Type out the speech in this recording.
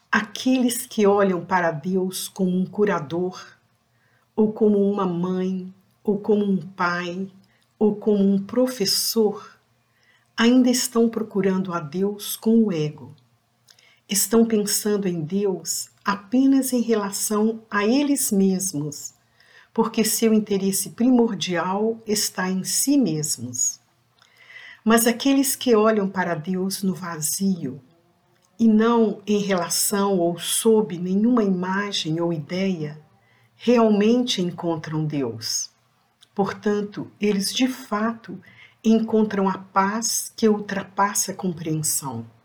Aqueles que olham para Deus como um curador, ou como uma mãe, ou como um pai, ou como um professor, ainda estão procurando a Deus com o ego. Estão pensando em Deus apenas em relação a eles mesmos, porque seu interesse primordial está em si mesmos. Mas aqueles que olham para Deus no vazio, e não em relação ou sob nenhuma imagem ou ideia, realmente encontram Deus. Portanto, eles de fato encontram a paz que ultrapassa a compreensão.